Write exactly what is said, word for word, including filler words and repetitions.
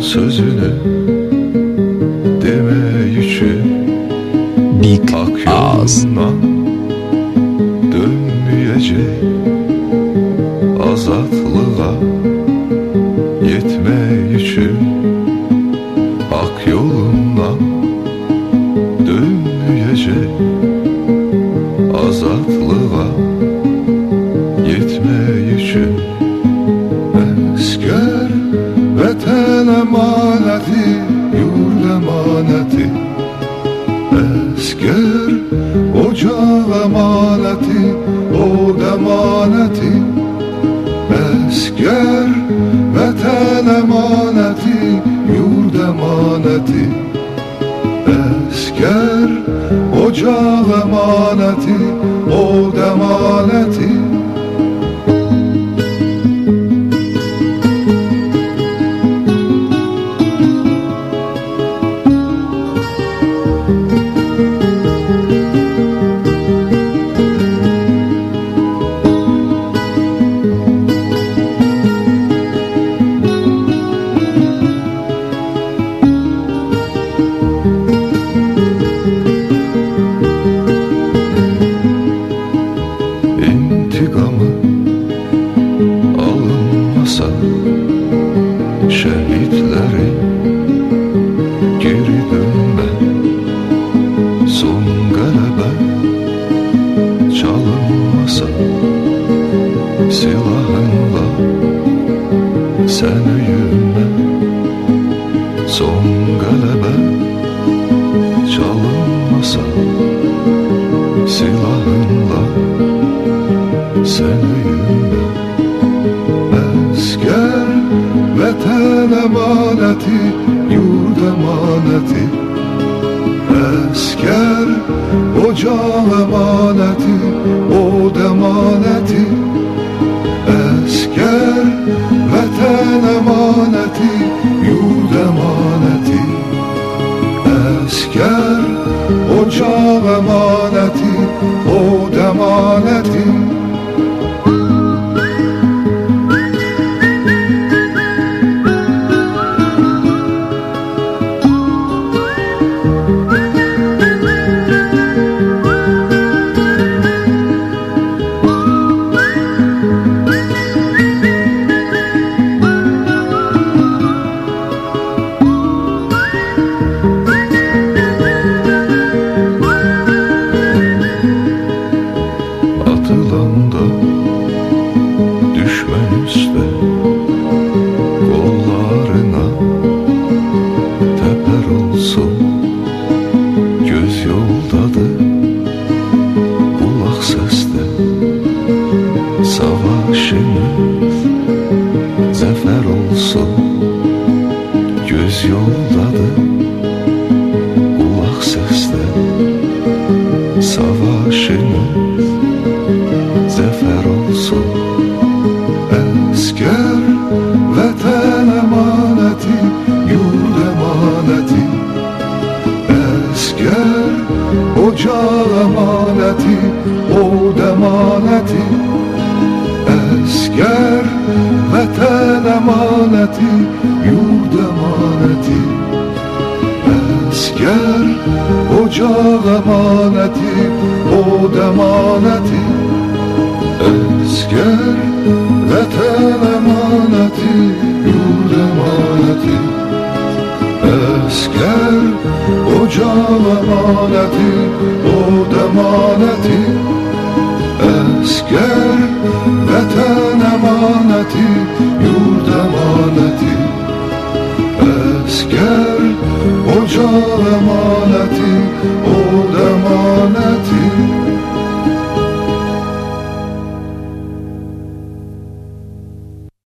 sözünü demeyişi Big hak Ağız yoluna dönmeyecek, azatlığa yetmeyişi hak yoluna dönmeyecek, azatlığa yetmeyişi esker vatan emaneti, yurt emaneti, esker ocak emaneti, od emaneti, esker vatan emaneti, yurt emaneti, esker ocak emaneti, od emaneti. İntikamı alınmasa şehitleri geri dönme, son galebe çalınmasa silahınla sen öyünme, son galebe çalınmasa silahınla sen öyünme. Esker vatan emaneti, yurt emaneti, esker ocak emaneti, od emaneti, esker vatan emaneti, yurt emaneti, esker ocak emaneti, od emaneti. Atılanda düşmen üstte kollarına teper olsun, göz yoldadır, kulak seste, savaşımız zafer olsun, göz yoldadır, kulak seste, savaşımız zafer olsun. Esker vatan emaneti, yurt emaneti, esker ocak emaneti, od emaneti, esker vatan emaneti, yurt emaneti, esker ocak emaneti, od emaneti, esker vatan emaneti, yurt emaneti, esker ocak emaneti, od emaneti, esker vatan emaneti, yurt emaneti, esker ocak emaneti.